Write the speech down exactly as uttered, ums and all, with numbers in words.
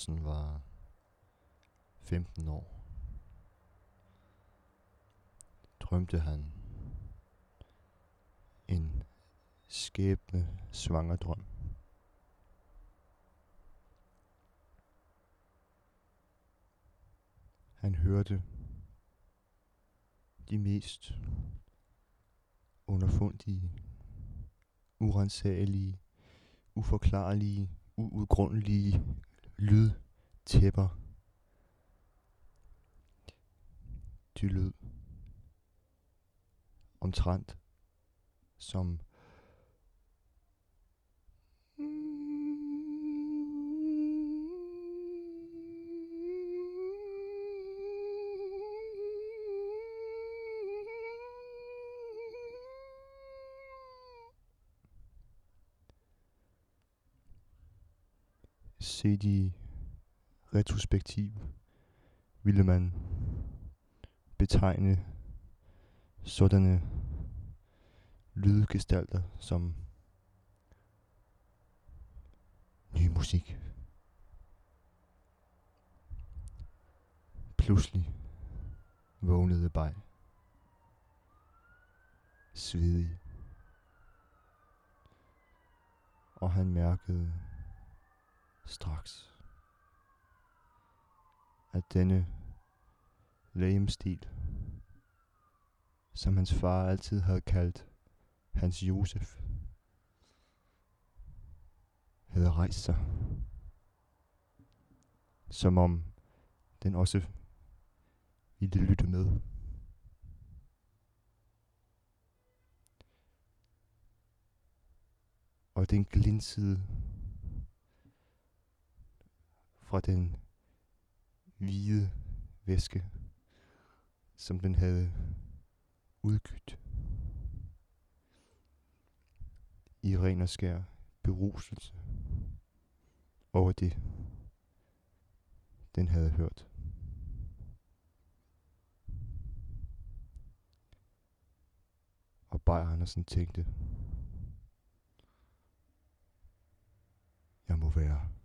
Andersen var femten år, drømte han en skæbne svanger drøm. Han hørte de mest underfundige, urensagelige, uforklarlige, uudgrundelige lydtæpper. De lød omtrent som set i retrospektiv ville man betegne sådanne lydgestalter som ny musik. Pludselig vågnede Bay, svedig, og han mærkede straks, at denne legemstil, som hans far altid havde kaldt Hans Josef, havde rejst sig, som om den også ville lytte med. Og den glinsede fra den hvide væske, som den havde udgydt i ren og skær beruselse over det, den havde hørt. Og Bay Andersen tænkte, jeg må være